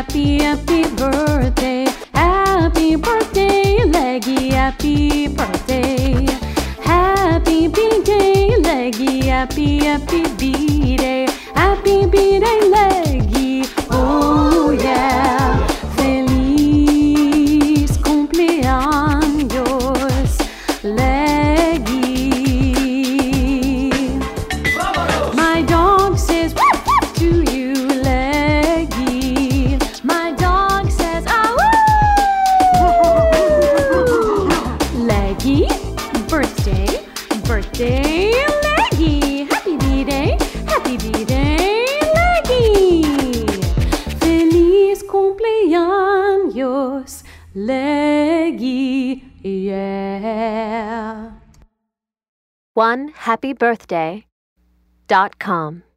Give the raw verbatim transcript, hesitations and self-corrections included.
happy, happy birthday. Happy birthday, Leggy, happy birthday. Happy B-Day, Leggy, happy, happy B-Day. Happy B-Day, Leggy, oh yeah. Feliz cumpleaños, Leggy. My dog says woof, woof to you, Leggy. My dog says ah woo. Leggy, birthday, birthday, Leggy. Happy B-Day, happy B-Day, Leggy. Feliz cumpleaños, Leggy, yeah. one happy birthday dot com